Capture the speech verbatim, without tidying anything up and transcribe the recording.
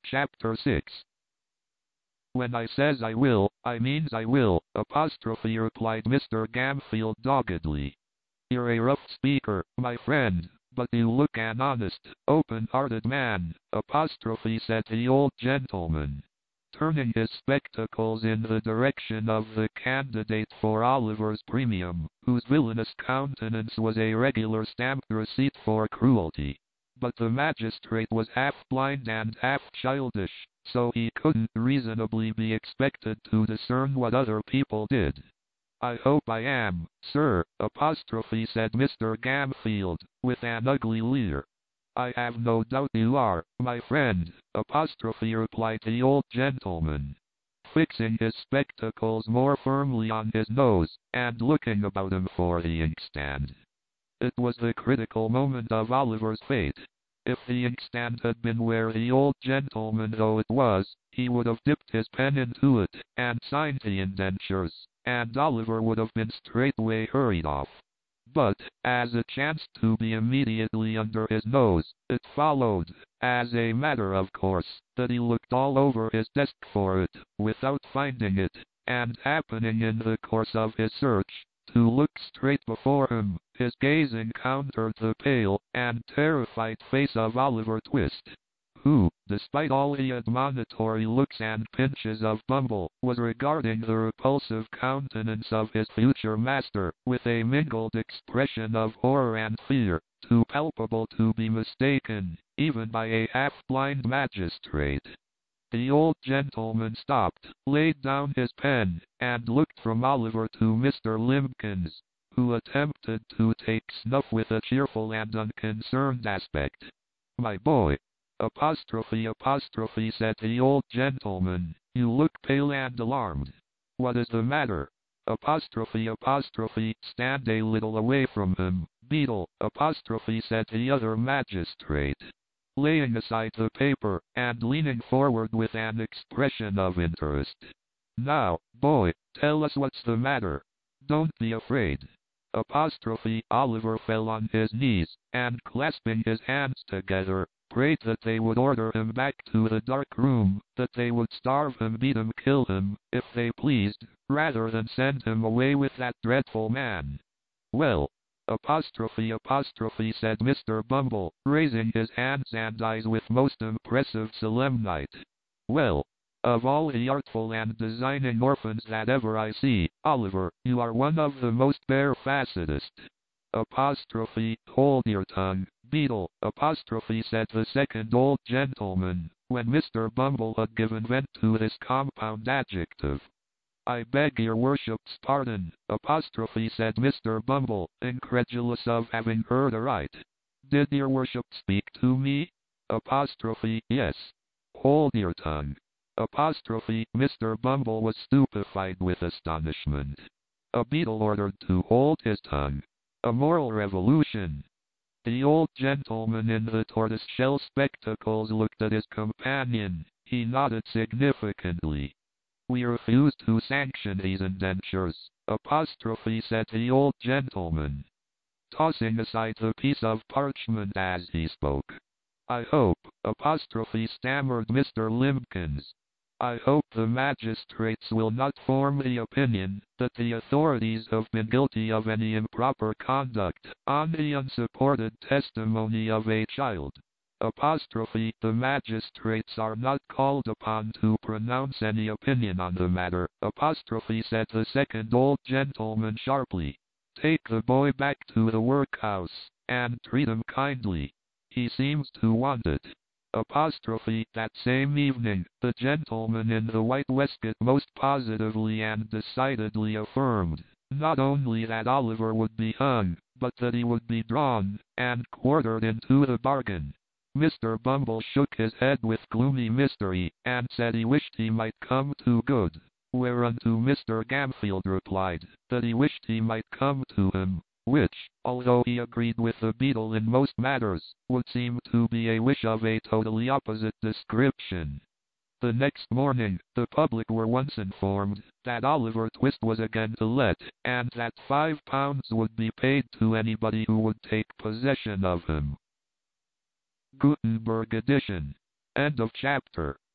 Chapter six. When I says I will, I means I will, apostrophe replied Mister Gamfield doggedly. You're a rough speaker, my friend, but you look an honest, open-hearted man, apostrophe said the old gentleman, turning his spectacles in the direction of the candidate for Oliver's premium, whose villainous countenance was a regular stamped receipt for cruelty. But the magistrate was half blind and half childish, so he couldn't reasonably be expected to discern what other people did. I hope I am, sir, apostrophe said Mister Gamfield, with an ugly leer. I have no doubt you are, my friend, apostrophe replied the old gentleman, fixing his spectacles more firmly on his nose, and looking about him for the inkstand. It was the critical moment of Oliver's fate. If the inkstand had been where the old gentleman though it was, he would have dipped his pen into it, and signed the indentures, and Oliver would have been straightway hurried off. But, as it chanced to be immediately under his nose, it followed, as a matter of course, that he looked all over his desk for it, without finding it, and happening in the course of his search to look straight before him, his gaze encountered the pale and terrified face of Oliver Twist, who, despite all the admonitory looks and pinches of Bumble, was regarding the repulsive countenance of his future master with a mingled expression of horror and fear, too palpable to be mistaken, even by a half-blind magistrate. The old gentleman stopped, laid down his pen, and looked from Oliver to Mister Limbkins, who attempted to take snuff with a cheerful and unconcerned aspect. My boy, apostrophe apostrophe said the old gentleman, you look pale and alarmed. What is the matter? Apostrophe apostrophe stand a little away from him, Beetle, apostrophe said the other magistrate, laying aside the paper, and leaning forward with an expression of interest. Now, boy, tell us what's the matter. Don't be afraid. Apostrophe Oliver fell on his knees, and clasping his hands together, prayed that they would order him back to the dark room, that they would starve him, beat him, kill him, if they pleased, rather than send him away with that dreadful man. Well, apostrophe apostrophe said Mister Bumble, raising his hands and eyes with most impressive solemnity. Well, of all the artful and designing orphans that ever I see, Oliver, you are one of the most barefacedest. Apostrophe, hold your tongue, Beetle, apostrophe said the second old gentleman, when Mister Bumble had given vent to this compound adjective. I beg your worship's pardon, apostrophe said Mister Bumble, incredulous of having heard aright. Did your worship speak to me? Apostrophe, yes. Hold your tongue. Apostrophe, Mister Bumble was stupefied with astonishment. A beetle ordered to hold his tongue. A moral revolution. The old gentleman in the tortoise-shell spectacles looked at his companion. He nodded significantly. We refuse to sanction these indentures, apostrophe said the old gentleman, tossing aside the piece of parchment as he spoke. I hope, apostrophe stammered Mister Limbkins, I hope the magistrates will not form the opinion that the authorities have been guilty of any improper conduct on the unsupported testimony of a child. Apostrophe, the magistrates are not called upon to pronounce any opinion on the matter, apostrophe said the second old gentleman sharply. Take the boy back to the workhouse, and treat him kindly. He seems to want it. Apostrophe, that same evening, the gentleman in the white waistcoat most positively and decidedly affirmed, not only that Oliver would be hung, but that he would be drawn, and quartered into the bargain. Mister Bumble shook his head with gloomy mystery, and said he wished he might come to good, whereunto Mister Gamfield replied, that he wished he might come to him, which, although he agreed with the beetle in most matters, would seem to be a wish of a totally opposite description. The next morning, the public were once informed that Oliver Twist was again to let, and that five pounds would be paid to anybody who would take possession of him. Gutenberg edition. End of chapter.